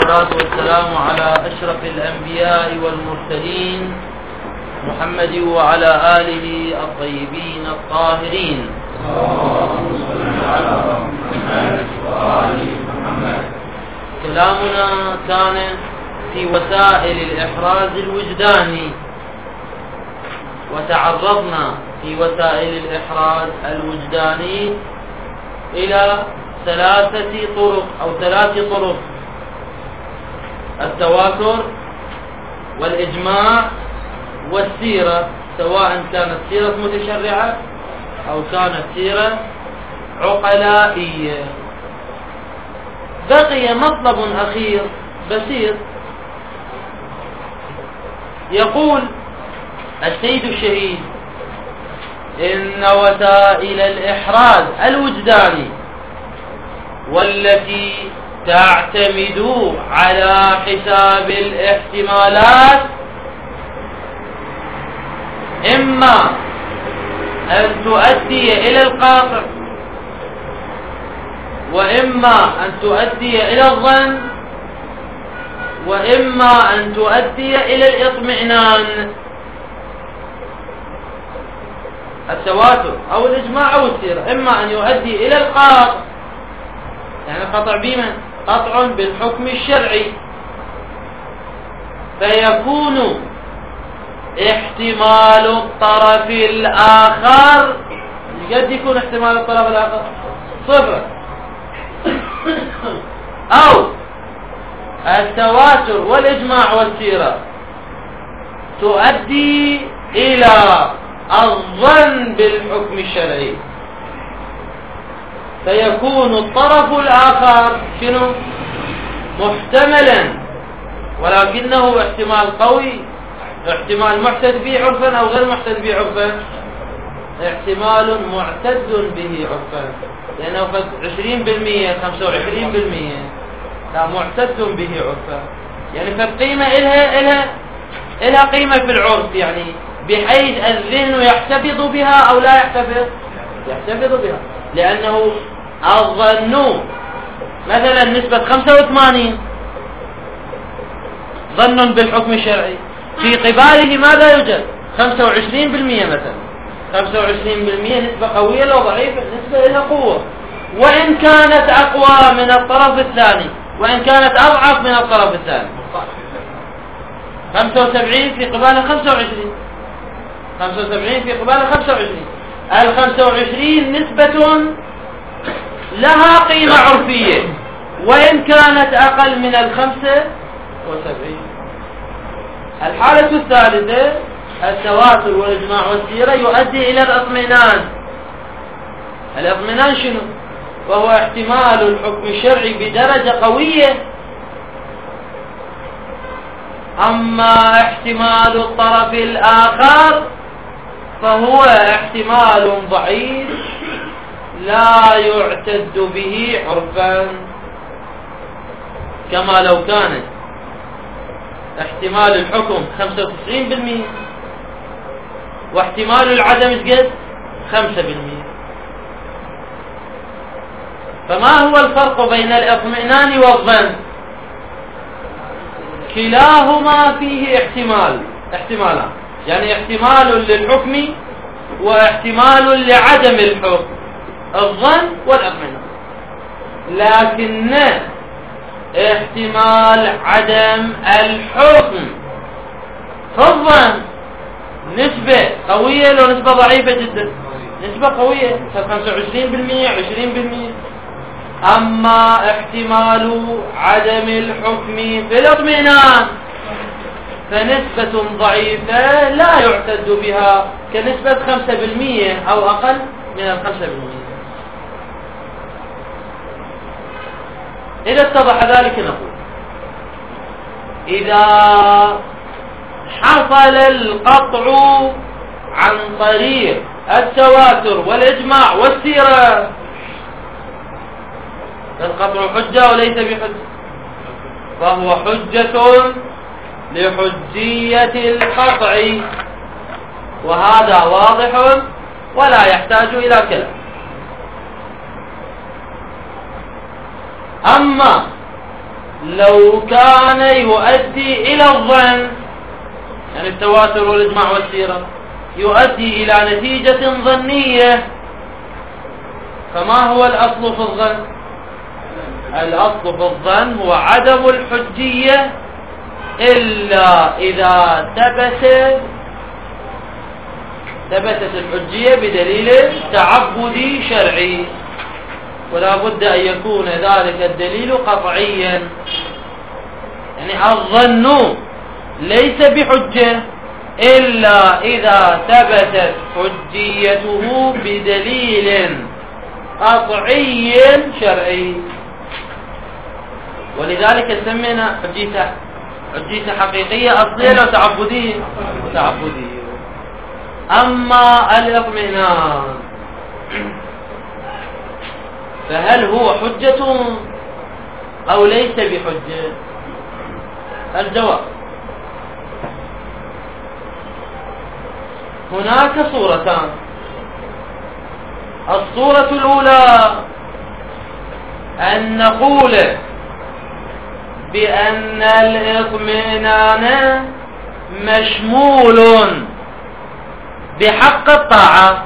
والصلاة والسلام على أشرف الأنبياء والمرسلين محمد وعلى آله الطيبين الطاهرين. كلامنا كان في وسائل الإحراز الوجداني، وتعرضنا في وسائل الإحراز الوجداني إلى ثلاث طرق: التواتر والإجماع والسيرة، سواء كانت سيرة متشرعة أو كانت سيرة عقلائية. بقي مطلب أخير بسيط، يقول السيد الشهيد: إن وسائل الإحراز الوجداني والتي تعتمد على حساب الاحتمالات إما أن تؤدي إلى القاطع، وإما أن تؤدي إلى الظن، وإما أن تؤدي إلى الإطمئنان. التواتر أو الإجماع أو السيرة إما أن يؤدي إلى القاطع، يعني قطع بمن؟ قطع بالحكم الشرعي، فيكون احتمال الطرف الآخر، قد يكون احتمال الطرف الآخر صفر، أو التواتر والإجماع والسيرة تؤدي إلى الظن بالحكم الشرعي، فيكون الطرف الآخر شنو؟ محتملا، ولكنه احتمال قوي، احتمال معتد به عرفا أو غير معتد به عرفا، احتمال معتد به عرفا، لأنه 20% 25%، لا معتد به عرفا، يعني فالقيمة إلها قيمة في العرف، يعني بحيث الذهن يحتفظ بها أو لا يحتفظ بها، لأنه الظن مثلا نسبة 85 ظن بالحكم الشرعي، في قباله ماذا يوجد؟ 25% مثلا، 25% نسبة قوية لو ضعيفة، نسبة لها قوة، وإن كانت أقوى من الطرف الثاني، وإن كانت أضعف من الطرف الثاني. 75 في قباله 25، 75 في قباله 25. 25 نسبة لها قيمة عرفية، وإن كانت أقل من 75. الحالة الثالثة التواتر والإجماع والسيرة يؤدي إلى الإطمئنان. الإطمئنان شنو؟ وهو احتمال الحكم الشرعي بدرجة قوية، أما احتمال الطرف الآخر فهو احتمال ضعيف لا يعتد به عرفا، كما لو كان احتمال الحكم 95% واحتمال العدم قد 5%. فما هو الفرق بين الاطمئنان والظن؟ كلاهما فيه احتمالان، يعني احتمال للحكم واحتمال لعدم الحكم، الظن والاطمئنان، لكن احتمال عدم الحكم في الظن نسبة قوية لو نسبة ضعيفة جدا؟ نسبة قوية، 25% 20%. أما احتمال عدم الحكم في الاطمئنان فنسبة ضعيفة لا يعتد بها، كنسبة 5% أو أقل من 5%. إذا اتضح ذلك نقول: إذا حصل القطع عن طريق التواتر والإجماع والسيرة، القطع حجة وليس بحجة، فهو حجة لحجية القطع، وهذا واضح ولا يحتاج إلى كلام. أما لو كان يؤدي إلى الظن، يعني التواتر والإجماع والسيرة يؤدي إلى نتيجة ظنية، فما هو الأصل في الظن؟ الأصل في الظن هو عدم الحجية إلا إذا ثبتت الحجية بدليل تعبدي شرعي، ولا بد أن يكون ذلك الدليل قطعيا. يعني الظن ليس بحجة إلا إذا ثبتت حجيته بدليل قطعي شرعي، ولذلك سمينا حجية حقيقية أصلية لو تعبدية. أما الاطمئنان فهل هو حجة أو ليس بحجة؟ الجواب: هناك صورتان. الصورة الأولى أن نقول بأن الاطمئنان مشمول بحق الطاعة،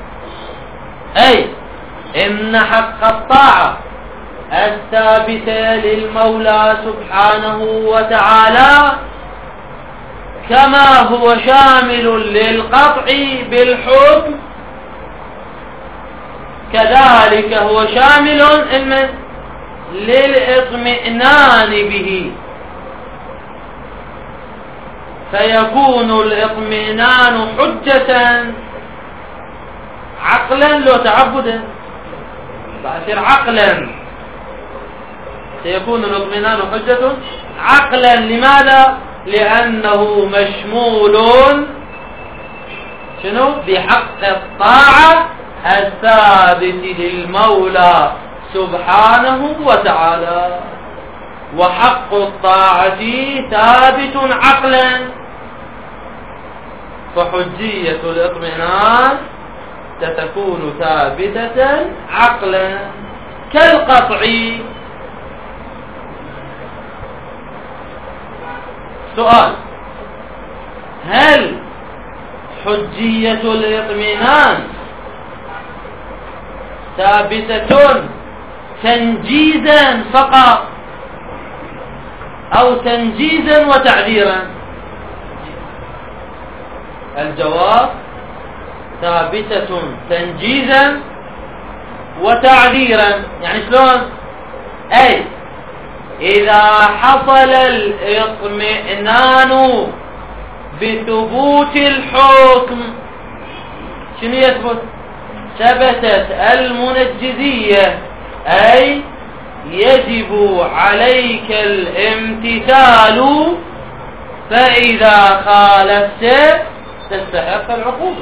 أي إن حق الطاعة الثابتة للمولى سبحانه وتعالى كما هو شامل للقطع بالحكم كذلك هو شامل للإطمئنان به، فيكون الإطمئنان حجة عقلا لو تعبدا، فأصير عقلا سيكون الإطمئنان حجة عقلا. لماذا؟ لأنه مشمول بحق الطاعة الثابت للمولى سبحانه وتعالى، وحق الطاعة ثابت عقلا، فحجية الإطمئنان ستكون ثابتة عقلا كالقطع. سؤال: هل حجية الإطمئنان ثابتة تنجيزا فقط أو تنجيزا وتعذيرا؟ الجواب: ثابتة تنجيزا وتعذيرا. يعني شلون؟ أي إذا حصل الإطمئنان بثبوت الحكم، شنو يثبت؟ ثبتت المنجزية، أي يجب عليك الامتثال، فإذا خالفت تستحق العقوبة.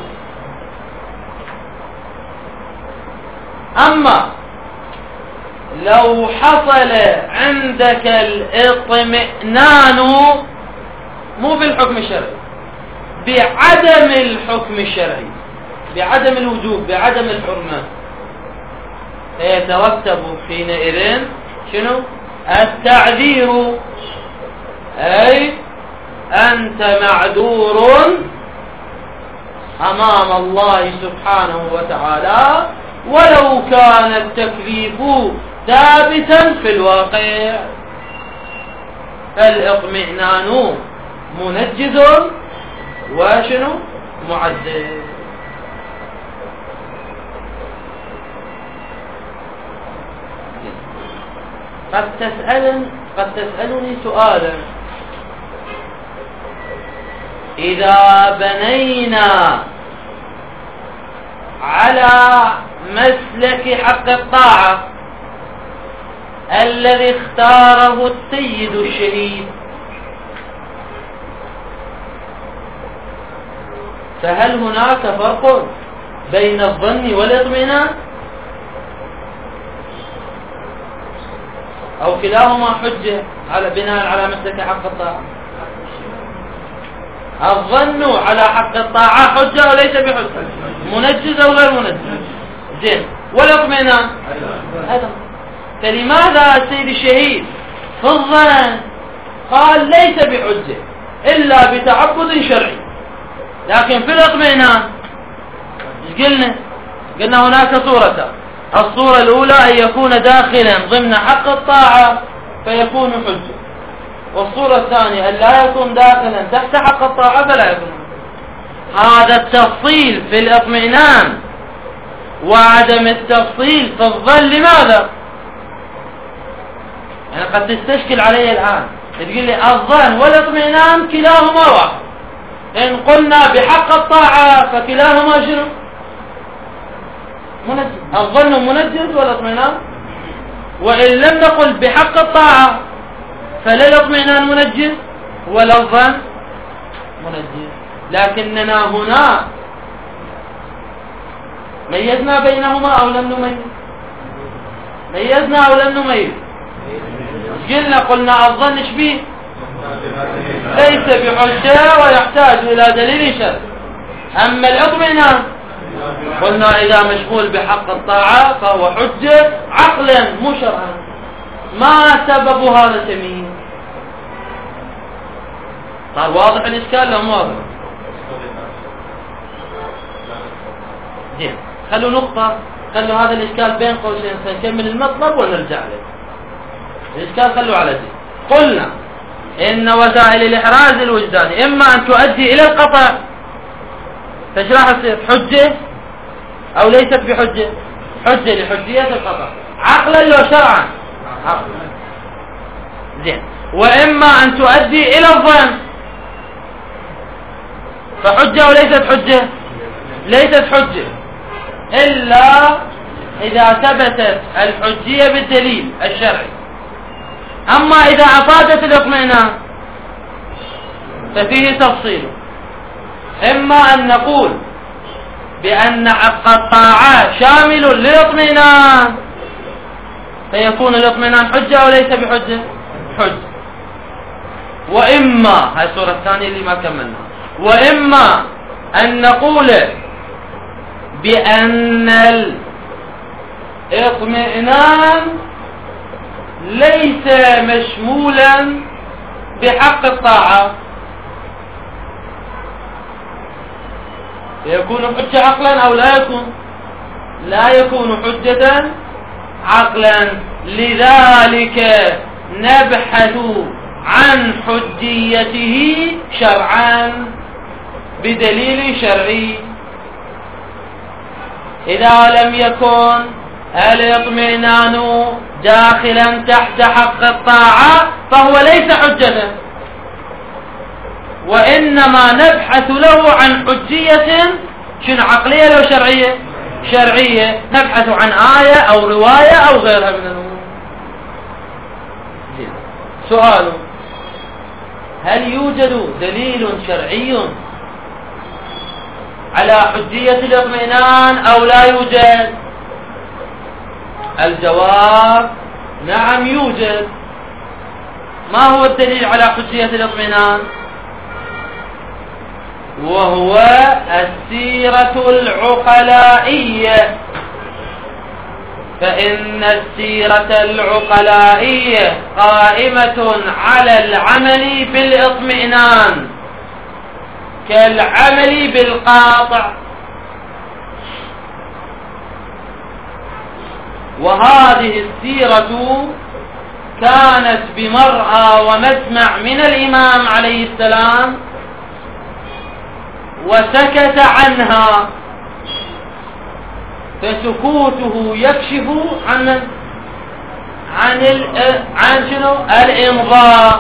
أما لو حصل عندك الإطمئنان مو بالحكم الشرعي، بعدم الحكم الشرعي، بعدم الوجوب، بعدم الحرمة، يترتب حينئذ شنو؟ التعذير، أي أنت معذور أمام الله سبحانه وتعالى ولو كان التكليف ثابتا في الواقع. فالإطمئنان منجز وشنو؟ معزز. قد تسألني سؤالا: إذا بنينا على مسلك حق الطاعة الذي اختاره السيد الشهيد، فهل هناك فرق بين الظن والإطمئنان أو كلاهما حجة على بناء على مسلك حق الطاعة؟ الظن على حق الطاعة حجة وليس بحجة، منجز أو غير منجز. زين، والإطمئنان أيضا. فلماذا السيد الشهيد في الظن قال ليس بحجة إلا بتعبد شرعي، لكن في الاطمئنان قلنا هناك صورتان. الصورة الأولى أن يكون داخلا ضمن حق الطاعة فيكون حجة، والصورة الثانية أن لا يكون داخلا تحت حق الطاعة فلا يكون حجة. هذا التفصيل في الاطمئنان وعدم التفصيل في الظن لماذا؟ يعني قد تستشكل علي الآن تقول لي الظن والاطمئنان كلاهما واحد، إن قلنا بحق الطاعة فكلاهما شنو؟ منجز. الظن منجز والاطمئنان، وإن لم نقل بحق الطاعة فلا الاطمئنان منجز ولا الظن منجز. لكننا هنا ميزنا بينهما أو لم نميز؟ ميزنا أو لم نميز؟ قلنا الظن شبيه ليس بحجة ويحتاج إلى دليل شرعي. أما الاطمئنان قلنا إذا مشغول بحق الطاعة فهو حجة عقلا مو شرعا. ما سبب هذا التمييز؟ صار واضح الإشكال لو واضح؟ زين، خلوا نقطة، خلوا هذا الإشكال بين قوسين سنكمل المطلب ونرجع له. الإشكال خلوا على دي. قلنا إن وسائل الإحراز الوجداني إما أن تؤدي إلى القطع، فايش راح تصير؟ حجة أو ليست بحجة؟ حجة لحجية القطع عقلا لو شرعا؟ عقلا. زين، وإما أن تؤدي إلى الظن، فحجة أو ليست حجة؟ ليست حجة إلا إذا ثبتت الحجية بالدليل الشرعي. أما إذا أفادت الاطمئنان ففيه تفصيل، إما أن نقول بأن حق الطاعة شامل للاطمئنان فيكون الاطمئنان حجة أو ليس بحجة؟ حجة. وإما، هاي الصورة الثانية اللي ما كملنا، وإما أن نقول بأن الاطمئنان ليس مشمولا بحق الطاعة يكون حجة عقلا أو لا يكون؟ لا يكون حجة عقلا. لذلك نبحث عن حجيته شرعا بدليل شرعي. إذا لم يكن الاطمئنان داخلا تحت حق الطاعة فهو ليس حجة، وإنما نبحث له عن حجية شنو؟ عقلية أو شرعية؟ شرعية. نبحث عن آية أو رواية أو غيرها من الأمور. سؤال: هل يوجد دليل شرعي على حجية الاطمئنان أو لا يوجد؟ الجواب: نعم يوجد. ما هو الدليل على حجية الاطمئنان؟ وهو السيرة العقلائية، فإن السيرة العقلائية قائمة على العمل بالاطمئنان كالعمل بالقاطع، وهذه السيرة كانت بمرأى ومسمع من الإمام عليه السلام وسكت عنها، فسكوته يكشف عن شنو؟ الإمضاء،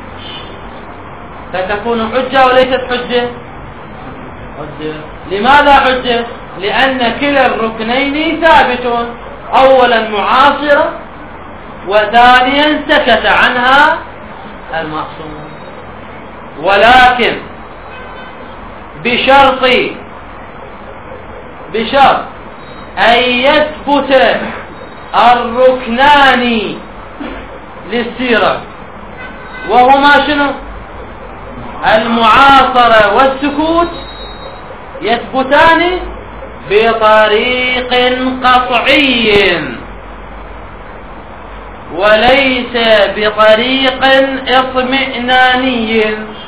فتكون حجة وليست حجة؟ حجة. لماذا حجة؟ لأن كلا الركنين ثابت، أولا معاصرة وثانيا سكت عنها المعصوم. ولكن بشرط أن يثبت الركنان للسيرة، وهما شنو؟ المعاصرة والسكوت، يثبتان بطريق قطعي، وليس بطريق اطمئناني.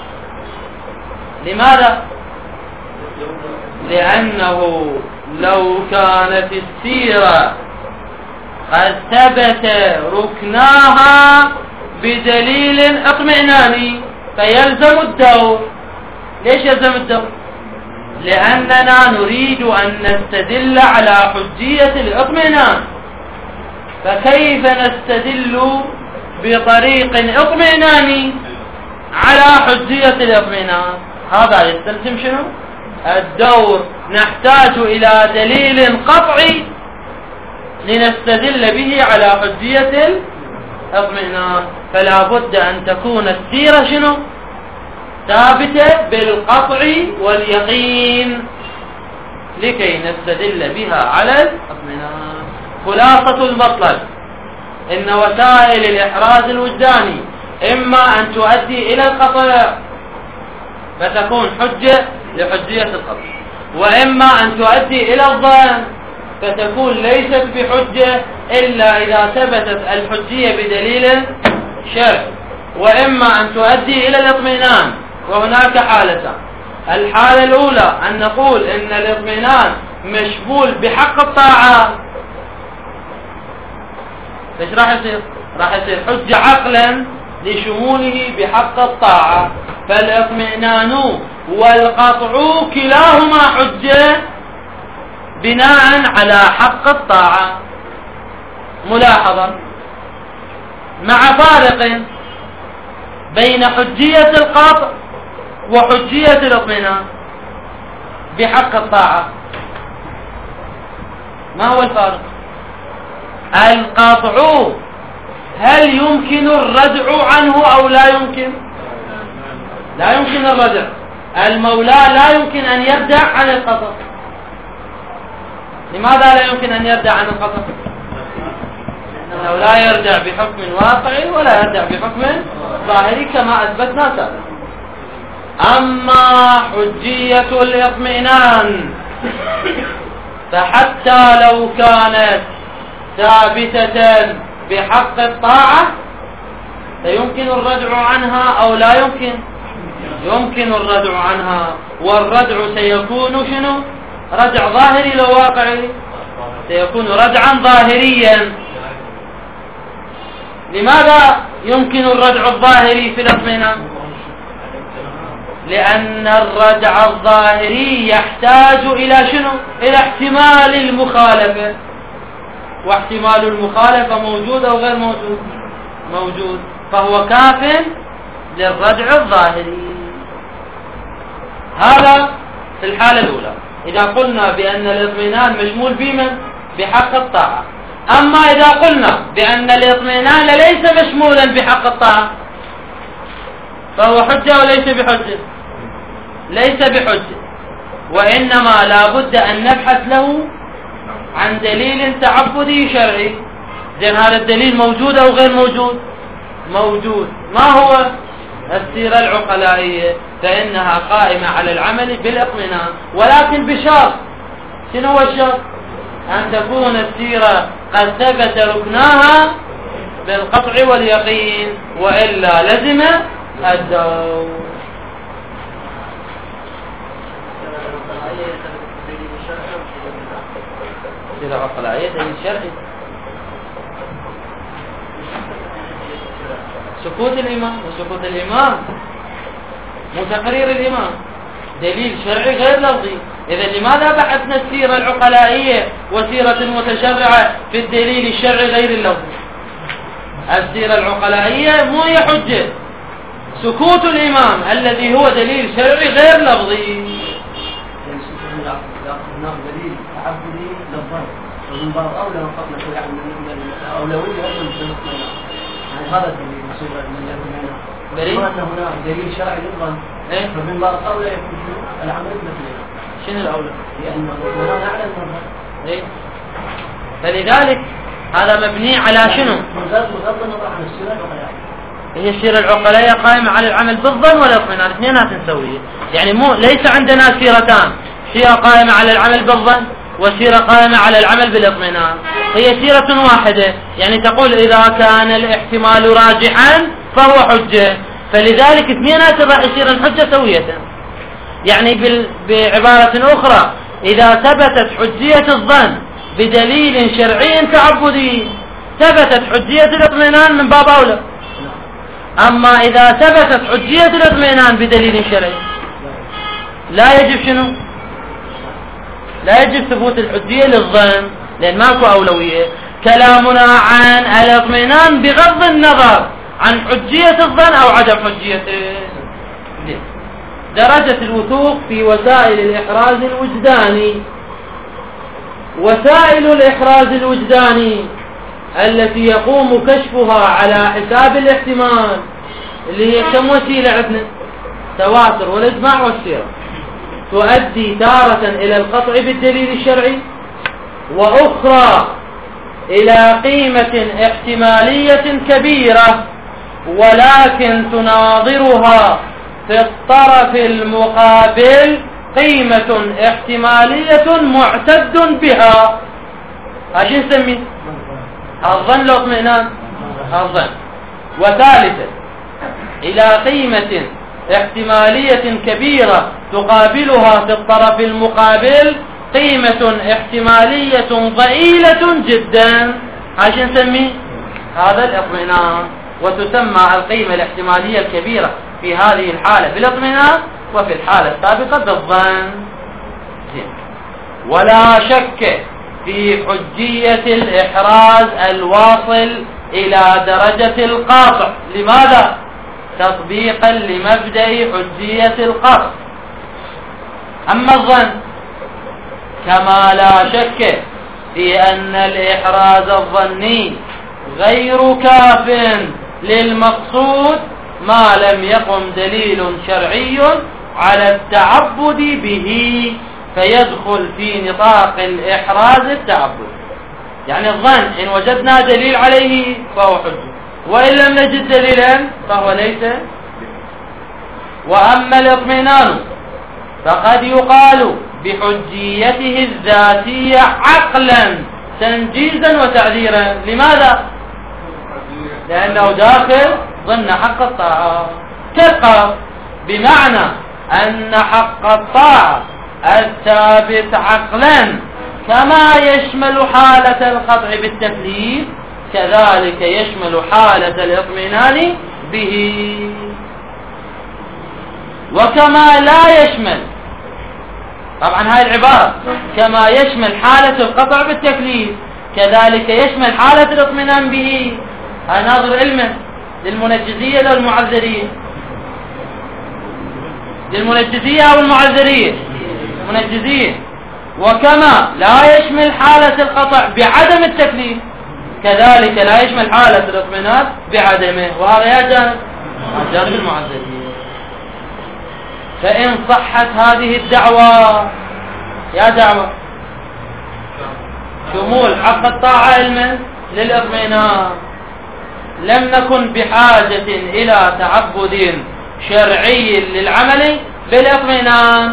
لماذا؟ لأنه لو كانت السيرة قد ثبت ركناها بدليل اطمئناني فيلزم الدور. ليش يلزم الدور؟ لأننا نريد أن نستدل على حجية الاطمئنان، فكيف نستدل بطريق اطمئناني على حجية الاطمئنان؟ هذا يستلزم شنو؟ الدور. نحتاج إلى دليل قطعي لنستدل به على حجية الاطمئنان، فلا بد أن تكون السيرة شنو؟ ثابتة بالقطع واليقين لكي نستدل بها على الاطمئنان. خلاصة المطلب إن وسائل الإحراز الوجداني إما أن تؤدي إلى القطع فتكون حجة لحجية القطع، وإما أن تؤدي إلى الظن فتكون ليست بحجة إلا إذا ثبتت الحجية بدليل شرعي، وإما أن تؤدي إلى الاطمئنان. وهناك حالتان: الحالة الأولى أن نقول إن الاطمئنان مشمول بحق الطاعة، ايش راح يصير؟ راح يصير حجة عقلا لشموله بحق الطاعة، فالاطمئنان والقطع كلاهما حجة بناء على حق الطاعة. ملاحظة مع فارق بين حجية القطع وحجية الاطمئنان بحق الطاعة. ما هو الفارق؟ القطع هل يمكن الردع عنه أو لا يمكن؟ لا يمكن الردع. المولى لا يمكن أن يردع عن القطع. لماذا لا يمكن أن يردع عن القطع؟ لأنه لا يردع بحكم واقعي ولا يردع بحكم ظاهري كما أثبتنا سابقا. أما حجية الاطمئنان فحتى لو كانت ثابتة بحق الطاعة فيمكن الردع عنها أو لا يمكن؟ يمكن الردع عنها، والردع سيكون شنو؟ ردع ظاهري لو واقعي، سيكون ردعا ظاهريا. لماذا يمكن الردع الظاهري في الاطمئنان؟ لأن الردع الظاهري يحتاج إلى شنو؟ إلى احتمال المخالفة، واحتمال المخالفة موجود أو غير موجود؟ موجود، فهو كاف للردع الظاهري. هذا في الحالة الأولى إذا قلنا بأن الاطمئنان مشمول بمن؟ بحق الطاعة. أما إذا قلنا بأن الاطمئنان ليس مشمولا بحق الطاعة فهو حجة وليس بحجة؟ ليس بحجة، وإنما لا بد أن نبحث له عن دليل تعبدي شرعي. إذن هذا الدليل موجود أو غير موجود؟ موجود. ما هو؟ السيرة العقلائية، فإنها قائمة على العمل بالاطمئنان، ولكن بشرط. شنو هو الشرط؟ أن تكون السيرة قد ثبت ركناها بالقطع واليقين، وإلا لزم الدور. السيرة العقلائية دليل شرعي. سكوت الإمام وسكوت الإمام مو تقرير الإمام، دليل شرعي غير لفظي. إذا لماذا بحثنا السيرة العقلائية وسيرة المتشرعة في الدليل الشرعي غير اللفظي؟ السيرة العقلائية مو هي حجة، سكوت الإمام الذي هو دليل شرعي غير لفظي. دليل تعبدي للظن، ومن باب أولى نقطنا في الأولوية أصلا يعني هذا الدليل مصيبة من الأولوية. دليل أن هناك دليل شرعي للظن، فمن باب أولى يكون العمل مثله. شنو الأولى؟ لأنه هنا نعلم الظن. فلذلك هذا مبني على شنو؟ بغض النظر عن السيرة العقلائية. هي السيرة العقلائية قائمة على العمل بالظن والاطمئنان، اثنينها سوية. يعني مو ليس عندنا سيرتان، سيرة قائمة على العمل بالظن وسيرة قائمة على العمل بالاطمئنان، هي سيرة واحدة. يعني تقول إذا كان الاحتمال راجحا فهو حجة، فلذلك اثنينات راح يصير حجة سوية. يعني بعبارة أخرى، إذا ثبتت حجية الظن بدليل شرعي تعبدي ثبتت حجية الاطمئنان من باب أولى. أما إذا ثبتت حجية الاطمئنان بدليل شرعي لا يجب شنو؟ لا يجب ثبوت الحجية للظن، لأن ماكو أولوية. كلامنا عن الاطمئنان بغض النظر عن حجية الظن أو عدم حجيته. درجة الوثوق في وسائل الإحراز الوجداني. وسائل الإحراز الوجداني التي يقوم كشفها على حساب الاحتمال اللي هي كم وسيلة عندنا؟ تواتر والإجماع والسيرة، تؤدي تارة إلى القطع بالدليل الشرعي، وأخرى إلى قيمة احتمالية كبيرة ولكن تناظرها في الطرف المقابل قيمة احتمالية معتد بها. هاش نسميه الظن الاطمئنان، الظن. وثالثا إلى قيمة احتمالية كبيرة تقابلها في الطرف المقابل قيمة احتمالية ضئيلة جدا. هاش نسميه هذا الاطمئنان. وتسمى القيمة الاحتمالية الكبيرة في هذه الحالة بالاطمئنان، وفي الحالة السابقة بالظن. ولا شك في حجية الإحراز الواصل إلى درجة القاطع. لماذا؟ تطبيقا لمبدأ حجية القطع. أما الظن كما لا شك في أن الإحراز الظني غير كاف للمقصود ما لم يقم دليل شرعي على التعبد به، فيدخل في نطاق الإحراز التعبد. يعني الظن إن وجدنا دليل عليه فهو حجة، وإن لم نجد دليلا فهو ليس. وأما الاطمئنان فقد يقال بحجيته الذاتية عقلا تنجيزا وتعذيرا. لماذا؟ لأنه داخل ضمن حق الطاعة كالقصد، بمعنى أن حق الطاعة الثابت عقلا كما يشمل حالة القطع بالتكليف كذلك يشمل حالة الاطمئنان به. وكما لا يشمل، طبعا هاي العبارة كما يشمل حالة القطع بالتكليف كذلك يشمل حالة الاطمئنان به. هاي ناظر علمه للمنجزية أو المعذرية؟ للمنجزية أو المعذرية؟ المنجزية. وكما لا يشمل حالة القطع بعدم التكليف كذلك لا يشمل حالة الاطمئنان بعدمه. وهذا يا جانب المعذرية. فإن صحت هذه الدعوة، يا دعوة شمول حق الطاعة علما للاطمئنان، لم نكن بحاجة إلى تعبد شرعي للعمل بالاطمئنان.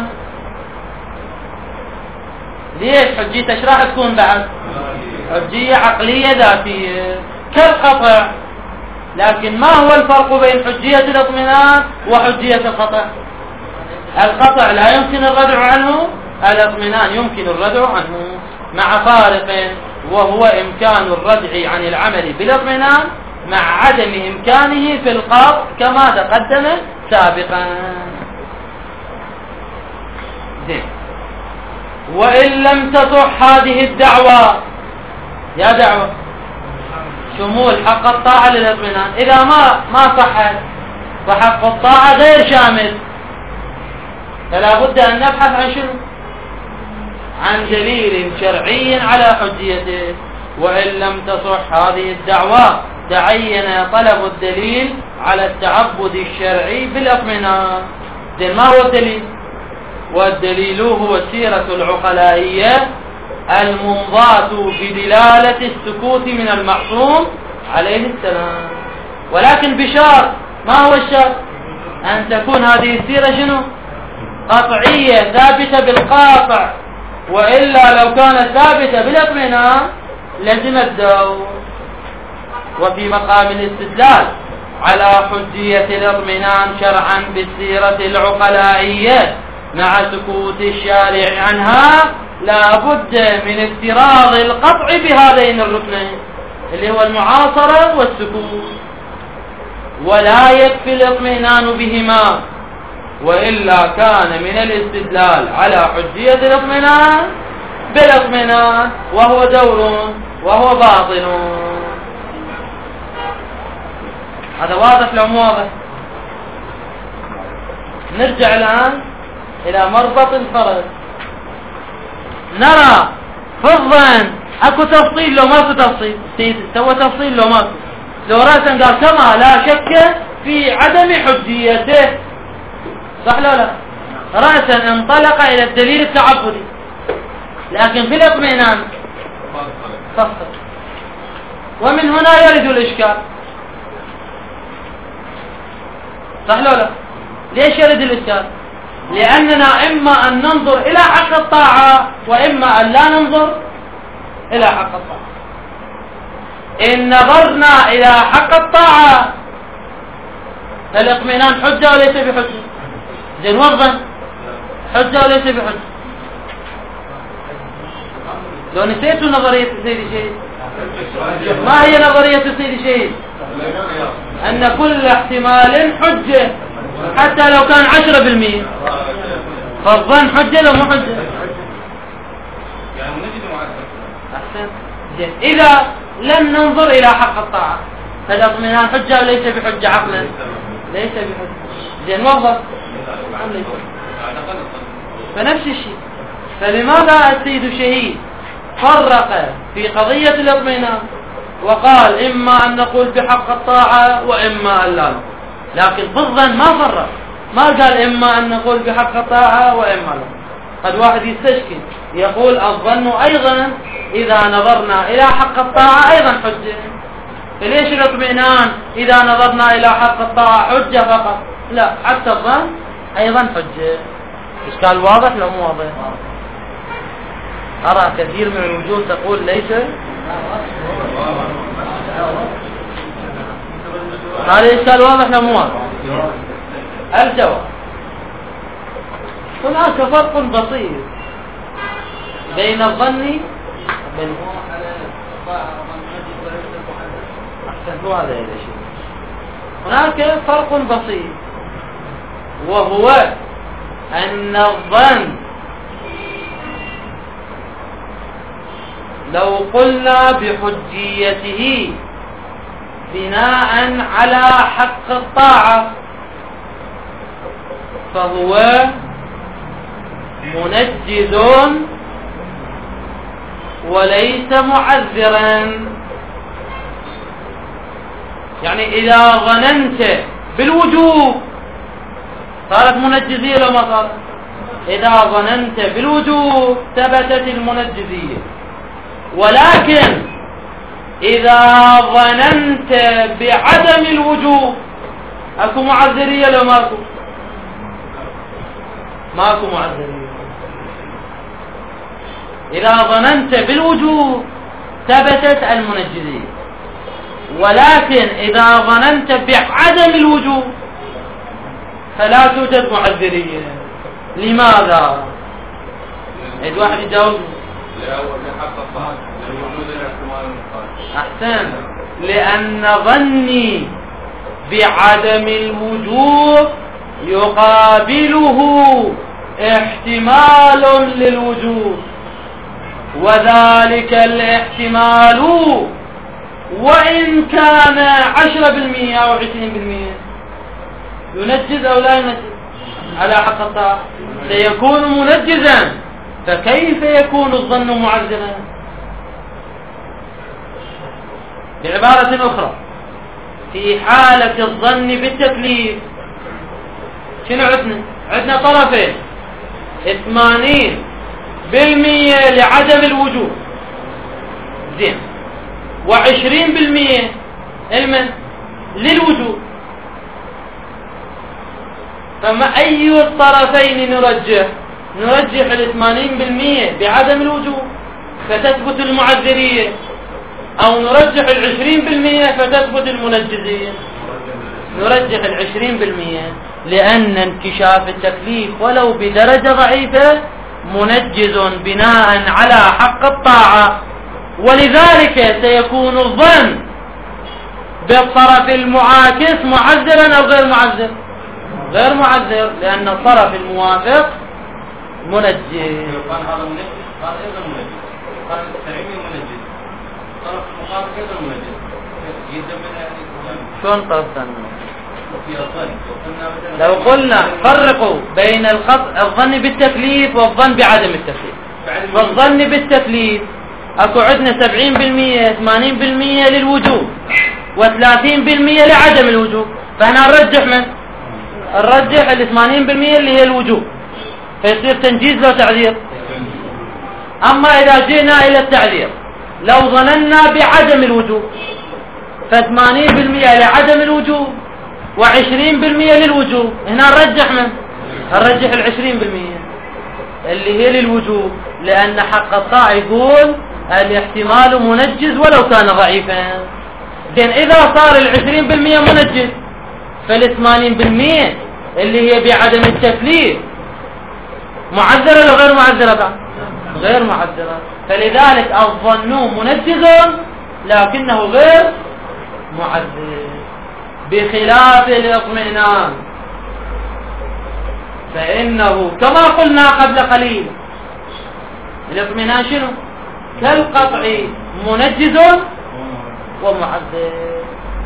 ليش؟ حجية ايش راح تكون بعد؟ حجية عقلية ذاتية كالقطع. لكن ما هو الفرق بين حجية الاطمئنان وحجية القطع؟ القطع لا يمكن الردع عنه، الاطمئنان يمكن الردع عنه، مع فارق وهو إمكان الردع عن العمل بالاطمئنان مع عدم إمكانه في القطع كما تقدم سابقا. وإن لم تصح هذه الدعوة، يا دعوة شمول حق الطاعة للاطمئنان، إذا ما صحت فحق الطاعة غير شامل، فلا بد أن نبحث عن شنو؟ عن دليل شرعي على حجيته. وإن لم تصح هذه الدعوة تعين طلب الدليل على التعبد الشرعي بالاطمئنان. ما هو الدليل؟ والدليل هو السيرة العقلائية المنضاة بدلالة السكوت من المعصوم عليه السلام، ولكن بشرط. ما هو الشرط؟ أن تكون هذه السيرة شنو؟ قطعية ثابتة بالقاطع، وإلا لو كانت ثابتة بالاطمئنان لزم الدور. وفي مقام الاستدلال على حجية الاطمئنان شرعا بالسيرة العقلائية مع سكوت الشارع عنها لا بد من افتراض القطع بهذين الركنين اللي هو المعاصرة والسكوت، ولا يكفي الاطمئنان بهما، وإلا كان من الاستدلال على حجية الاطمئنان بالاطمئنان وهو دور وهو باطل. هذا واضح لو مو واضح؟ نرجع الآن إلى مربط الفرد. نرى في الظن اكو تفصيل لو ماكو تفصيل؟ سوى تفصيل لو ماكو؟ لو رأسا قال كما لا شك في عدم حجيته، صح لا لا؟ رأسا انطلق إلى الدليل التعبدي، لكن في الاطمئنان فصل. ومن هنا يرد الإشكال، صح لا لا؟ ليش يرد الإشكال؟ لأننا إما أن ننظر إلى حق الطاعة وإما أن لا ننظر إلى حق الطاعة. إن نظرنا إلى حق الطاعة فالاطمئنان حجة وليس بحجة. زين وضا حجة وليس بحجة. لو نسيتوا نظرية سيد الشهيد، ما هي نظرية سيد الشهيد؟ أن كل احتمال حجة حتى لو كان 10%، فالظن حجة لو مو حجة. أحسن. زين إذا لم ننظر إلى حق الطاعة فالاطمئنان حجة وليس بحجة عقلا؟ ليس بحجة. زين وضح. فنفس الشيء. فلماذا السيد الشهيد فرق في قضية الاطمئنان وقال إما أن نقول بحق الطاعة وإما أن لا نقول، لكن بالظن ما فرق، ما قال إما أن نقول بحق الطاعة وإما لا. قد واحد يستشكل يقول الظن أيضا إذا نظرنا إلى حق الطاعة أيضا حجة، فليش الاطمئنان إذا نظرنا إلى حق الطاعة حجة فقط؟ لا، حتى الظن أيضا حجة. إشكال واضح لو مو واضح؟ أرى كثير من الوجوه تقول ليس. هذا إشكال واضح لو مو واضح؟ الجواب هناك فرق بسيط بين الظن وبين هذا الشيء. هناك فرق بسيط وهو أن الظن لو قلنا بحجيته بناء على حق الطاعة فهو منجز وليس معذرا. يعني إذا ظننت بالوجوب صارت منجزية لو ما صارت؟ إذا ظننت بالوجوب ثبتت المنجزية، ولكن إذا ظننت بعدم الوجوب أكو معذرية لو ماكو؟ ماكو معذرية. إذا ظننت بالوجوب ثبتت المنجزية، ولكن إذا ظننت بعدم الوجوب فلا توجد معذرية. لماذا؟ عند واحد يجاوب. أحسن. لأن ظني بعدم الوجوب يقابله احتمال للوجوب، وذلك الاحتمال وإن كان 10% أو 20% ينجز أو لا ينجز على حق الطاعة سيكون منجزا، فكيف يكون الظن معذرا؟ بعبارة أخرى، في حالة الظن بالتكليف شنو عندنا؟ عندنا طرفين، 80% لعدم الوجوب زين، و20% علما للوجوب. فما أي الطرفين نرجح؟ نرجح 80% بعدم الوجوب فتثبت المعذرية، أو نرجح 20% فتثبت المنجزية. نرجح 20% لأن انكشاف التكليف ولو بدرجة ضعيفة منجز بناء على حق الطاعة، ولذلك سيكون الظن بالطرف المعاكس معذرا أو غير معذر؟ غير معذر، لأن الطرف الموافق منجز. قال هذا منجز، قال أيضا منجز، قال التعميم منجز، الطرف المقابل أيضا منجز. شلون طرف ثاني؟ لو قلنا فرقوا بين الظن بالتكليف والظن بعدم التكليف، فالظن بالتكليف اكو عندنا 70% 80% للوجوب و30% لعدم الوجوب، فهنا نرجح من؟ نرجح 80% اللي هي الوجوب، فيصير تنجيز لو تعذير. اما اذا جئنا الى التعذير لو ظننا بعدم الوجوب ف80% لعدم الوجوب و20% للوجوب، هنا نرجح من؟ نرجح 20% اللي هي للوجوب، لأن حق الطاعة يقول الاحتمال منجز ولو كان ضعيفا. زين إذا صار 20% منجز فال80% اللي هي بعدم التكليف معذرة ولا غير معذرة بعد؟ غير معذرة، فلذلك الظن منجز لكنه غير معذر، بخلاف الاطمئنان فإنه كما قلنا قبل قليل الاطمئنان شنو؟ كالقطع منجز ومعذر.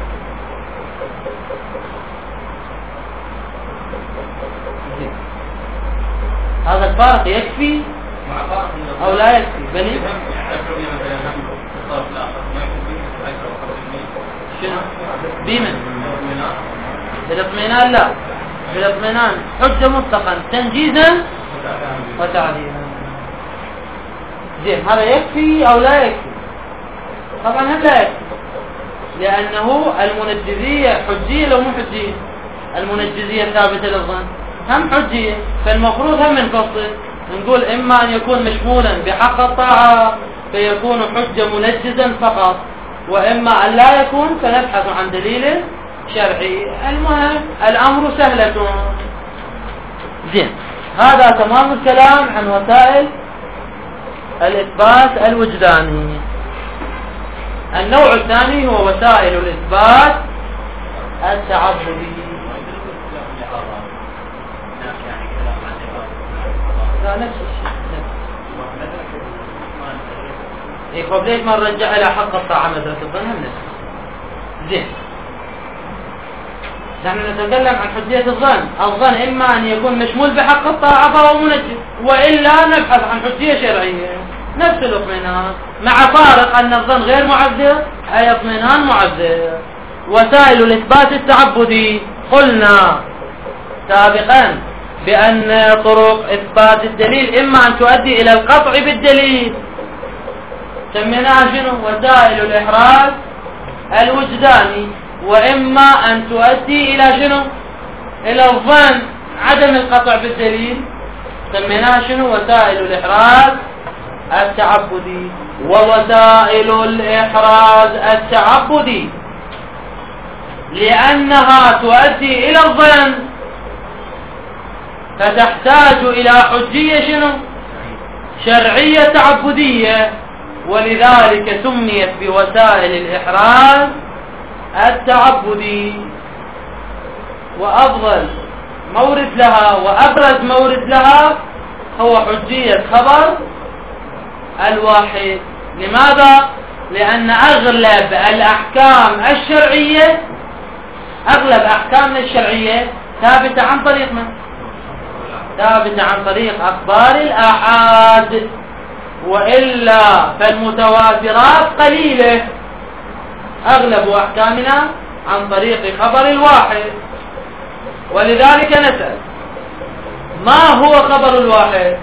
هذا الفارق يكفي أو لا يكفي؟ بني شنو؟ بمن؟ بالاطمئنان لا، بالاطمئنان حجة مطلقا تنجيزا وتعديلا. زين هذا يكفي أو لا يكفي؟ طبعا هم لا يكفي، لأنه المنجزية حجية لو مو حجية؟ المنجزية ثابتة للظن هم حجية، فالمفروض هم نفصل نقول إما أن يكون مشمولا بحق الطاعة فيكون حجة منجزا فقط، وإما أن لا يكون فنبحث عن دليل شرعي. المهم الأمر سهلة. زين هذا تمام الكلام عن وسائل الإثبات الوجداني. النوع الثاني هو وسائل الإثبات التعبدي. لا نفس الشيء. إيه طب ليش ما نرجع إلى حق الطاعة مدرسة الظن هم نفس. زين نحن نتكلم عن حجية الظن. الظن إما أن يكون مشمول بحق الطاعة فهو منجز، وإلا نبحث عن حجية شرعية نفس الاطمئنان، مع فارق أن الظن غير معذر أي اطمئنان معذر. وسائل الإثبات التعبدي قلنا سابقا بأن طرق إثبات الدليل إما أن تؤدي إلى القطع بالدليل، سميناها شنو؟ وسائل الإحراز الوجداني، وإما أن تؤدي إلى شنو؟ إلى الظن عدم القطع بالدليل، سميناها شنو؟ وسائل الإحراز التعبدي. ووسائل الإحراز التعبدي لأنها تؤدي إلى الظن فتحتاج إلى حجية شنو؟ شرعية تعبدية، ولذلك سميت بوسائل الإحراز التعبدي. وأفضل مورد لها وأبرز مورد لها هو حجية خبر الواحد. لماذا؟ لأن أغلب الأحكام الشرعية، أغلب أحكامنا الشرعية ثابتة عن طريق من؟ ثابتة عن طريق أخبار الآحاد، وإلا فالمتواترات قليلة. أغلب أحكامنا عن طريق خبر الواحد، ولذلك نسأل ما هو خبر الواحد؟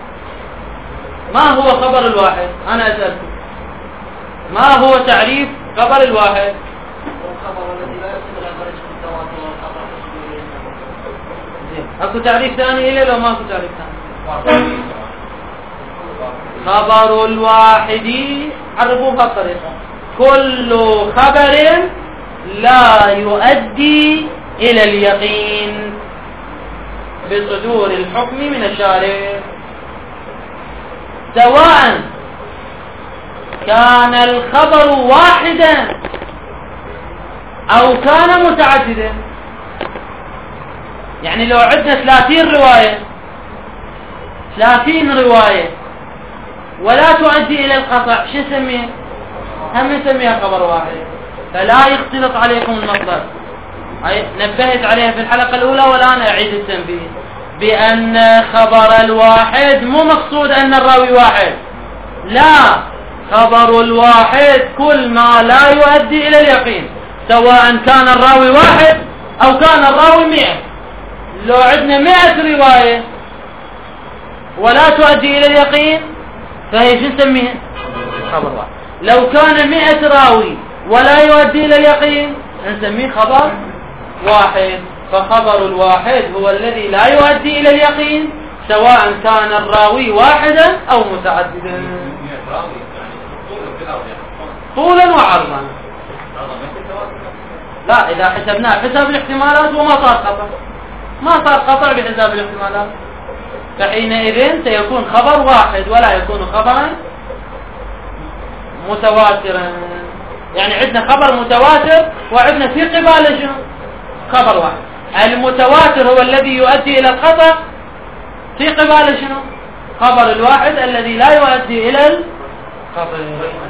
ما هو خبر الواحد؟ أنا أسألكم ما هو تعريف خبر الواحد؟ الخبر الذي لا يصل إلى درجة التواتر والخبر. أكو تعريف ثاني إليه لو ما أكو تعريف ثاني؟ خبر الواحد عرفوها طريقة كل خبر لا يؤدي إلى اليقين بصدور الحكم من الشارع، سواء كان الخبر واحدا أو كان متعددا. يعني لو عندنا 30 رواية 30 رواية ولا تؤدي إلى القطع، شو نسميه؟ هم نسميها خبر واحد. فلا يختلط عليكم المصدر. نبهت عليها في الحلقة الأولى والآن أعيد التنبيه بأن خبر الواحد مو مقصود أن الراوي واحد، لا، خبر الواحد كل ما لا يؤدي إلى اليقين، سواء كان الراوي واحد أو كان الراوي 100. لو عندنا 100 رواية ولا تؤدي إلى اليقين فهي شو نسميها؟ خبر واحد. لو كان 100 راوي ولا يؤدي إلى اليقين نسميه خبر واحد. فخبر الواحد هو الذي لا يؤدي إلى اليقين، سواء كان الراوي واحدا أو متعددا، طولا وعرضا. لا، إذا حسبناه حساب الاحتمالات وما صار خطأ، ما صار خطأ بحساب الاحتمالات، فحينئذ سيكون خبر واحد ولا يكون خبرا متواترا. يعني عندنا خبر متواتر وعندنا في قباله شنو؟ خبر واحد. المتواتر هو الذي يؤدي إلى الخطأ، في قباله شنو؟ خبر الواحد الذي لا يؤدي إلى الخطأ.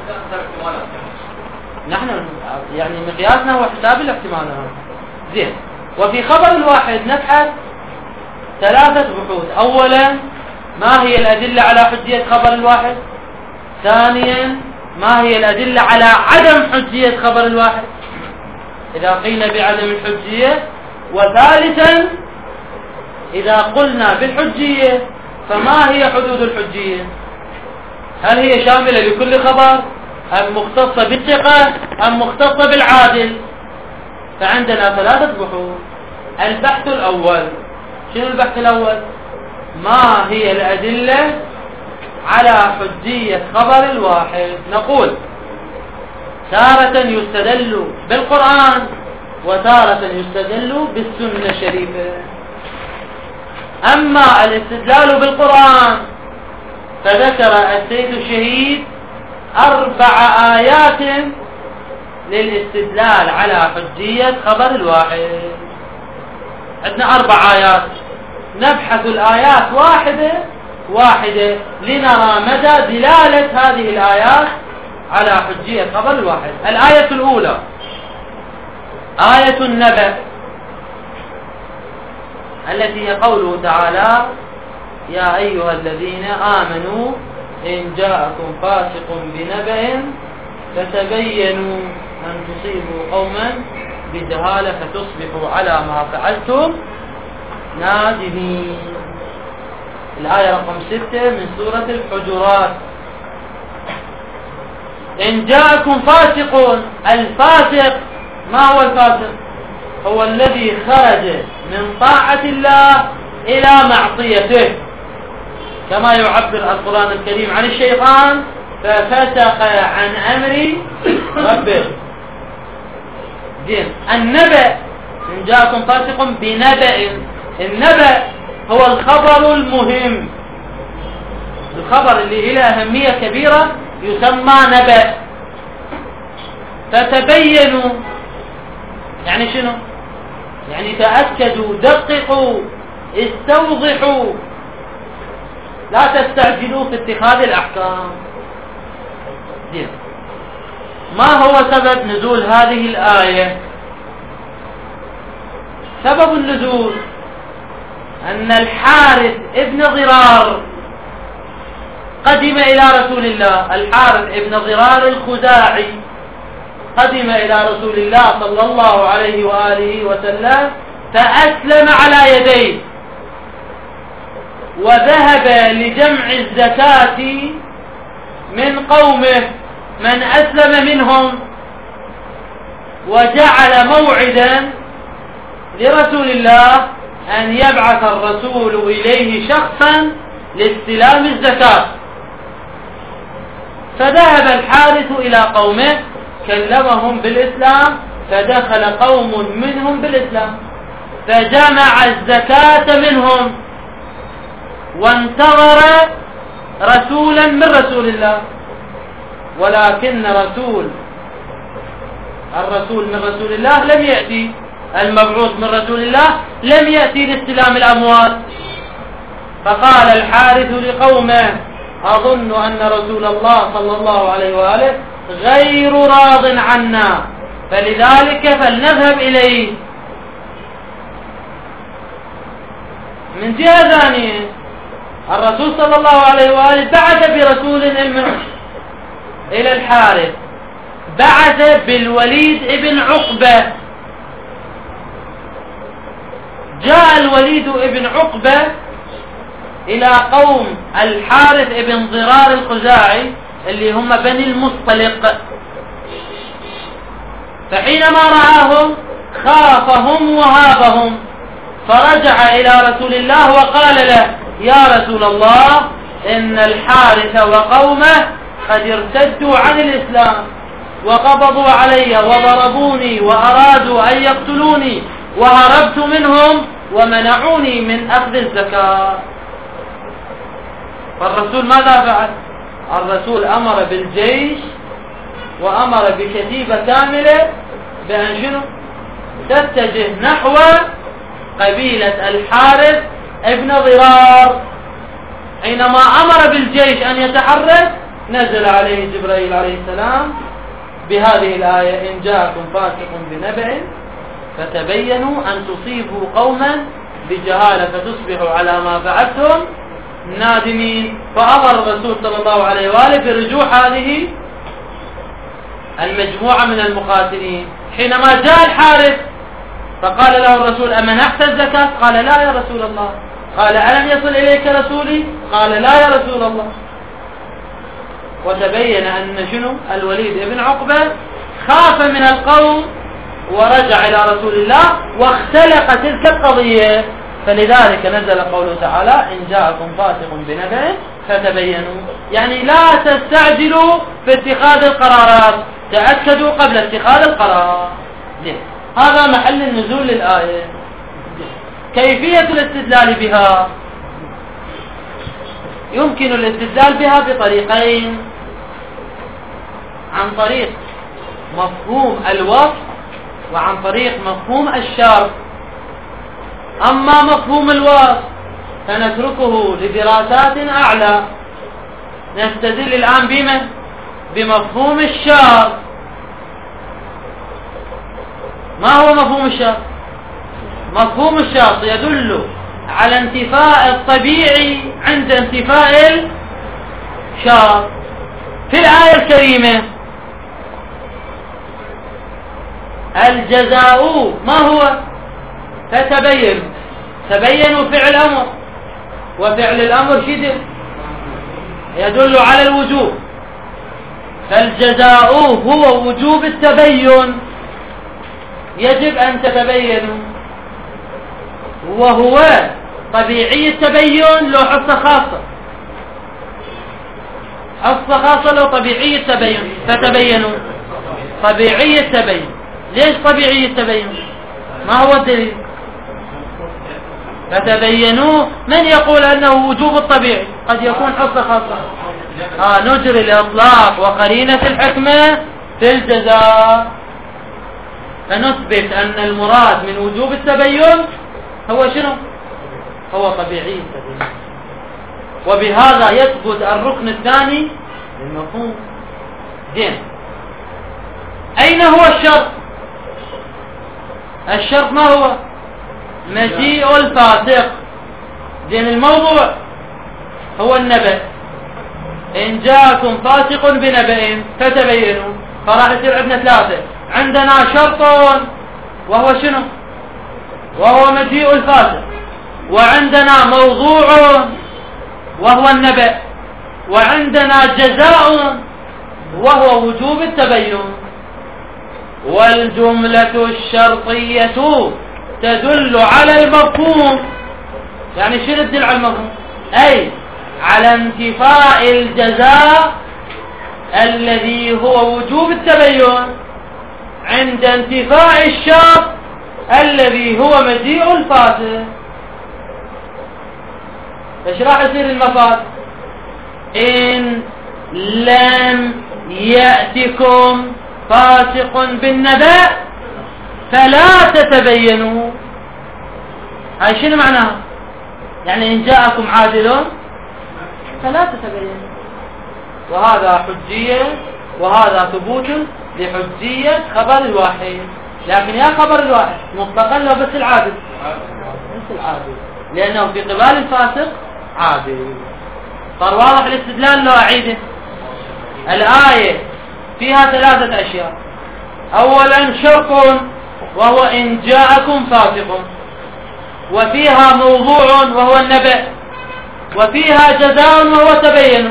نحن يعني مقياسنا هو حساب الاحتمالات. زين. وفي خبر الواحد نبحث 3 بحوث. أولا، ما هي الأدلة على حجية خبر الواحد؟ ثانيا، ما هي الأدلة على عدم حجية خبر الواحد إذا قيل بعدم الحجية؟ وثالثا، إذا قلنا بالحجية فما هي حدود الحجية؟ هل هي شاملة لكل خبر أم مختصة بالثقة أم مختصة بالعادل؟ فعندنا 3 بحوث. البحث الأول، شنو البحث الأول؟ ما هي الأدلة على حجية خبر الواحد؟ نقول تارة يستدل بالقرآن وتارة يستدل بالسنة الشريفة. أما الاستدلال بالقرآن فذكر السيد الشهيد 4 آيات للاستدلال على حجية خبر الواحد. عندنا 4 آيات، نبحث الآيات واحدة واحدة لنرى مدى دلالة هذه الآيات على حجية خبر الواحد. الآية الأولى آية النبأ التي هي قوله تعالى: يا أيها الذين آمنوا إن جاءكم فاسق بنبأ فتبينوا أن تصيبوا قوما بجهالة فتصبحوا على ما فعلتم نادمين. الآية رقم 6 من سورة الحجرات. إن جاءكم فاسق، الفاسق ما هو الفاسق؟ هو الذي خرج من طاعة الله إلى معصيته، كما يعبر القرآن الكريم عن الشيطان: ففسق عن أمر ربه. زين. النبأ، إن جاءكم فاسق بنبأ، النبأ هو الخبر المهم، الخبر اللي له أهمية كبيرة يسمى نبأ. فتبينوا يعني شنو؟ يعني تأكدوا، دققوا، استوضحوا، لا تستعجلوا في اتخاذ الأحكام. دي. ما هو سبب نزول هذه الآية؟ سبب النزول أن الحارث ابن ضرار قدم إلى رسول الله. الحارث ابن ضرار الخزاعي قدم إلى رسول الله صلى الله عليه وآله وسلم فأسلم على يديه، وذهب لجمع الزكاة من قومه من أسلم منهم، وجعل موعدا لرسول الله أن يبعث الرسول إليه شخصا لاستلام الزكاة. فذهب الحارث إلى قومه كلمهم بالإسلام، فدخل قوم منهم بالإسلام، فجمع الزكاة منهم وانتظر رسولا من رسول الله، ولكن الرسول من رسول الله لم يأتي، المبعوث من رسول الله لم يأتي لاستلام الأموال. فقال الحارث لقومه: أظن أن رسول الله صلى الله عليه وآله غير راض عنا، فلذلك فلنذهب إليه. من جهة ثانية الرسول صلى الله عليه وآله بعث برسول إلى الحارث، بعث بالوليد ابن عقبة. جاء الوليد ابن عقبة إلى قوم الحارث ابن ضرار الخزاعي اللي هم بني المصطلق، فحينما رآهم خافهم وهابهم، فرجع إلى رسول الله وقال له: يا رسول الله، إن الحارث وقومه قد ارتدوا عن الإسلام وقبضوا علي وضربوني وأرادوا أن يقتلوني، وهربت منهم ومنعوني من أخذ الزكاة. فالرسول ماذا فعل؟ الرسول أمر بالجيش وأمر بكتيبة كاملة بأن شنو؟ تتجه نحو قبيلة الحارث ابن ضرار. حينما أمر بالجيش أن يتحرك، نزل عليه جبريل عليه السلام بهذه الآية: إن جاءكم فاسق بنبأ فتبينوا أن تصيبوا قوما بجهالة فتصبحوا على ما فعلتم نادمين. فأمر الرسول صلى الله عليه وآله برجوع هذه المجموعة من المقاتلين. حينما جاء الحارث فقال له الرسول: أمنحت الزكاة؟ قال: لا يا رسول الله. قال: ألم يصل إليك رسولي؟ قال: لا يا رسول الله. وتبين أن شنو؟ الوليد ابن عقبة خاف من القوم ورجع إلى رسول الله، واختلق تلك القضية. فلذلك نزل قوله تعالى: إن جاءكم فاسق بنبأ فتبينوا، يعني لا تستعجلوا في اتخاذ القرارات، تأكدوا قبل اتخاذ القرار. هذا محل النزول للآية. كيفية الاستدلال بها؟ يمكن الاستدلال بها بطريقين: عن طريق مفهوم الوصف وعن طريق مفهوم الشرط. أما مفهوم الوصف فنتركه لدراسات أعلى. نستدل الآن بما؟ بمفهوم الشرط. ما هو مفهوم الشرط؟ مفهوم الشرط يدل على انتفاء الطبيعي عند انتفاء الشرط. في الآية الكريمة الجزاء ما هو؟ تبينوا فعل أمر، وفعل الأمر شدة يدل على الوجوب، فالجزاء هو وجوب التبين، يجب أن تتبينوا، وهو طبيعي التبين له حصة خاصة، حصة خاصة له طبيعي التبين، فتبينوا. طبيعي التبين، ليش طبيعي التبين؟ ما هو الدليل؟ فتبينوا. من يقول أنه وجوب الطبيعي؟ قد يكون حصة خاصة. نجري الإطلاق وقرينة الحكمة في الجزاء، فنثبت أن المراد من وجوب التبين هو شنو؟ هو طبيعي التبين. وبهذا يثبت الركن الثاني للمفهوم. زين، أين هو الشرط؟ الشرط ما هو؟ مجيء الفاسق. زين، الموضوع هو النبأ. إن جاءكم فاسق بنبأ فتبينوا، فراح يصير عندنا ثلاثة. عندنا شرط وهو شنو؟ وهو مجيء الفاسق، وعندنا موضوع وهو النبأ، وعندنا جزاء وهو وجوب التبين. والجملة الشرطية تدل على المفهوم. يعني شنو تدل على المفهوم؟ أي على انتفاء الجزاء الذي هو وجوب التبين عند انتفاء الشرط الذي هو مجيء الفاسق. ايش راح يصير المفاد؟ إن لم يأتكم فاسق بالنبأ فلا تتبينوا. هاي شنو معناها؟ يعني إن جاءكم عادل فلا تتبينوا. وهذا حجية وهذا ثبوت لحجية خبر الواحد. لكن يا خبر الواحد مطلقا لو بس العادل، بس العادل، لأنه في قبال الفاسق عادل. صار واضح الاستدلال لو أعيده؟ الآية فيها ثلاثة أشياء. أولا شرط وهو إن جاءكم فاسق، وفيها موضوع وهو النبأ، وفيها جزاء وهو تبين.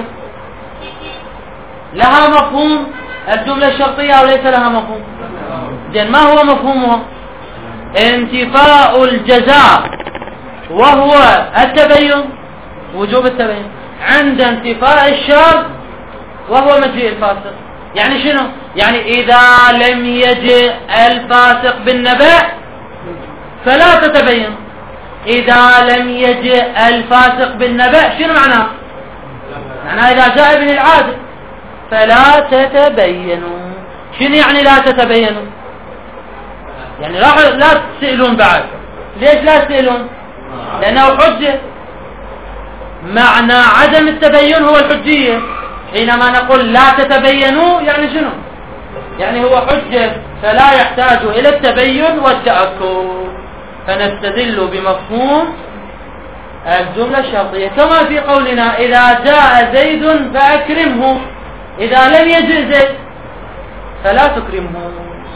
لها مفهوم الجملة الشرطية أو ليس لها مفهوم؟ إذن ما هو مفهومها؟ انتفاء الجزاء وهو التبين، وجوب التبين عند انتفاء الشرط وهو مجيء الفاسق. يعني شنو؟ يعني إذا لم يجئ الفاسق بالنبأ فلا تتبين. إذا لم يجئ الفاسق بالنبأ شنو معناه؟ معناه إذا جاء ابن العادل فلا تتبينوا. شنو يعني لا تتبينوا؟ يعني لا تسألون بعد. ليش لا تسألون؟ لأنه حجة. معنى عدم التبين هو الحجية. حينما نقول لا تتبينوا يعني شنو؟ يعني هو حجة فلا يحتاج إلى التبين والتأكد. فنستدل بمفهوم الجملة الشرطية كما في قولنا إذا جاء زيد فأكرمه. إذا لم يجئ زيد فلا تكرمه.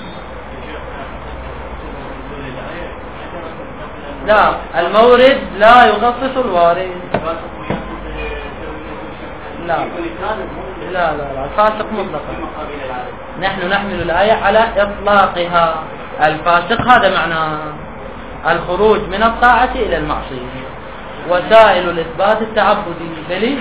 لا، المورد لا يخصص الوارد. لا لا لا، الفاسق مطلقا. نحن نحمل الآية على إطلاقها. الفاسق هذا معناه الخروج من الطاعة إلى المعصية. وسائل الإثبات التعبدي بلي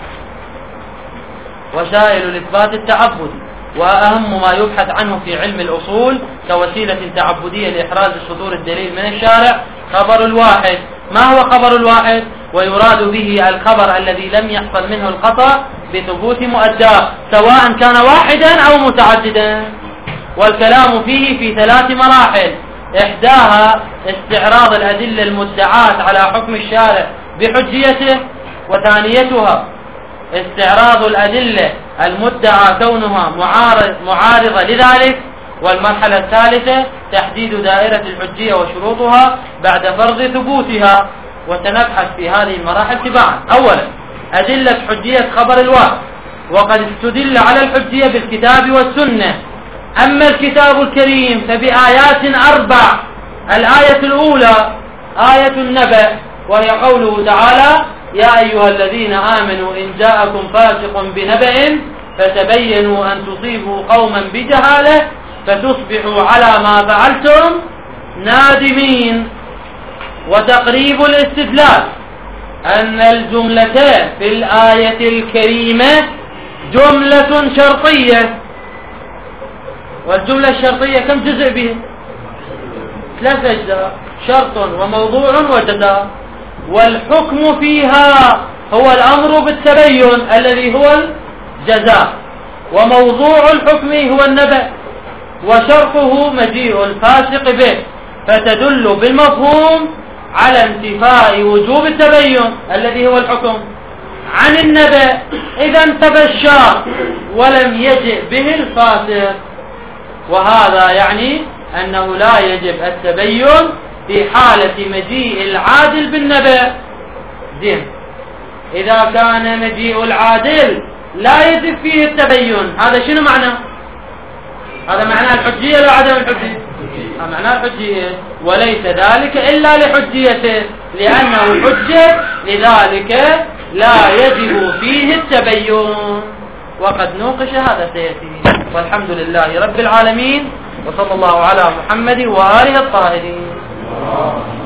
وسائل الإثبات التعبدي، وأهم ما يبحث عنه في علم الأصول كوسيلة تعبدية لإحراز صدور الدليل من الشارع خبر الواحد. ما هو خبر الواحد؟ ويراد به الخبر الذي لم يحصل منه الخطأ بثبوت مؤداه سواء كان واحدا أو متعددا. والكلام فيه في 3 مراحل. إحداها استعراض الأدلة المدعاة على حكم الشارع بحجيته، وثانيتها استعراض الأدلة المدعى كونها معارضة لذلك، والمرحلة الثالثة تحديد دائرة الحجية وشروطها بعد فرض ثبوتها. وسنبحث في هذه المراحل تباعا. أولا أدلة حجية خبر الواحد. وقد استدل على الحجية بالكتاب والسنة. أما الكتاب الكريم فبآيات 4. الآية الأولى آية النبأ، وهي قوله تعالى يا أيها الذين آمنوا إن جاءكم فاسق بنبأ فتبينوا أن تصيبوا قوما بجهالة فتصبحوا على ما فعلتم نادمين. وتقريب الاستدلال أن الجملتين في الآية الكريمة جملة شرطية. والجملة الشرطية كم جزء به؟ 3 أجزاء: شرط وموضوع وجزاء. والحكم فيها هو الأمر بالتبين الذي هو الجزاء، وموضوع الحكم هو النبأ، وشرطه مجيء الفاسق به. فتدل بالمفهوم على انتفاء وجوب التبين الذي هو الحكم عن النبأ إذا انتفى الشرط ولم يجئ به الفاسق. وهذا يعني أنه لا يجب التبين في حالة مجيء العادل بالنبأ. زين، إذا كان مجيء العادل لا يجب فيه التبين، هذا شنو معنى؟ هذا معناه الحجية لا عدم الحجية؟ معناه الحجية، وليس ذلك إلا لحجيته لأنه حجة، لذلك لا يجب فيه التبين. وقد نوقش هذا سيأتي. والحمد لله رب العالمين، وصلى الله على محمد وآله الطاهرين.